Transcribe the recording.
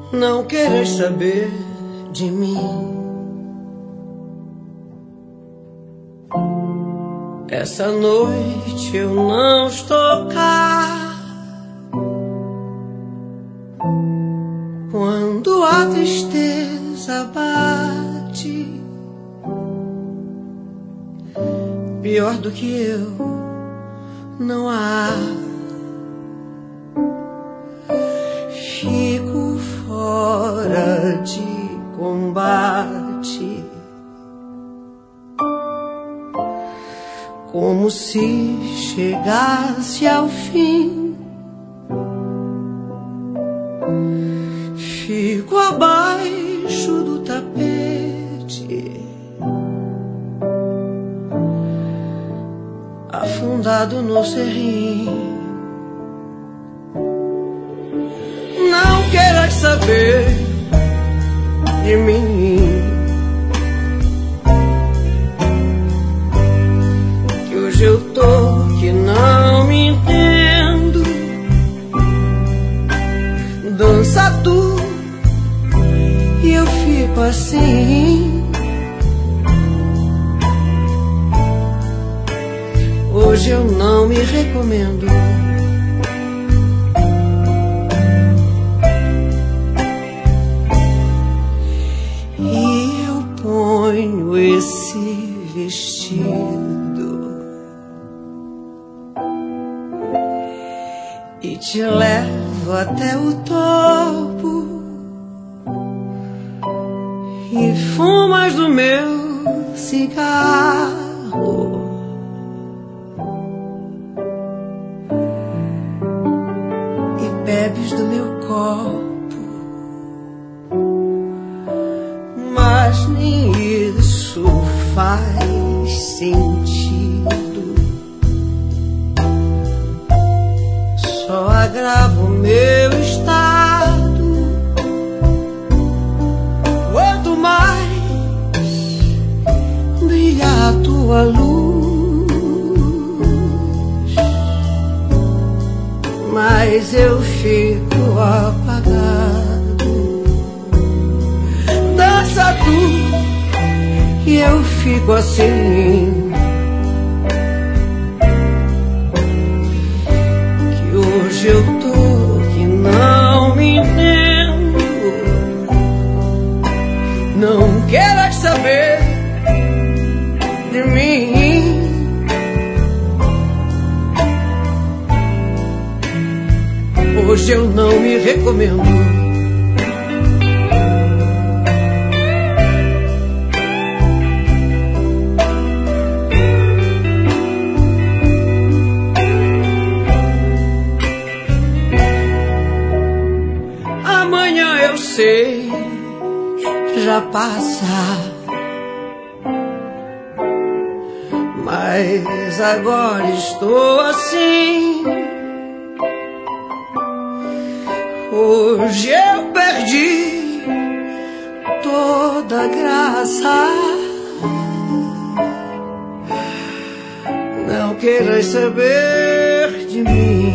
Não queiras saber de mim. Essa noite eu não estou cá. Quando a tristeza bate, pior do que eu não há. Fico fora de combate, como se chegasse ao fim. Fico abaixo do tapete, afundado no serrim. Não queiras saber de mim, que hoje eu tô que não me entendo. Dança tu e eu fico assim. Hoje eu não me recomendo. E eu ponho esse vestido e te levo até o topo e fumas do meu cigarro. Bebes do meu copo, mas nem isso faz sentido. Só agrava o meu estado. Quanto mais brilha a tua luz, mas eu fico apagado. Dança tu e eu fico assim. Que hoje eu tô que não me entendo. Não queiras saber de mim. Hoje eu não me recomendo. Amanhã eu sei já passa, mas agora estou assim. Hoje eu perdi toda a graça. Não queiras saber de mim.